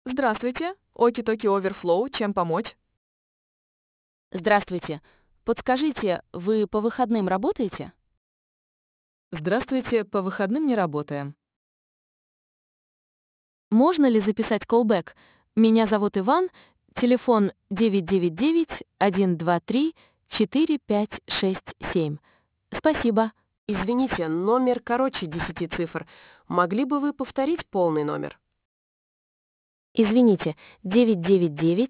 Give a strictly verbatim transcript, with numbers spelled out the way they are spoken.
Здравствуйте. Оки-токи Оверфлоу. Чем помочь? Здравствуйте. Подскажите, вы по выходным работаете? Здравствуйте. По выходным не работаем. Можно ли записать колбэк? Меня зовут Иван, телефон девять девять девять один два три четыре пять шесть семь. Спасибо. Извините, номер короче десяти цифр. Могли бы вы повторить полный номер? Извините, девять девять девять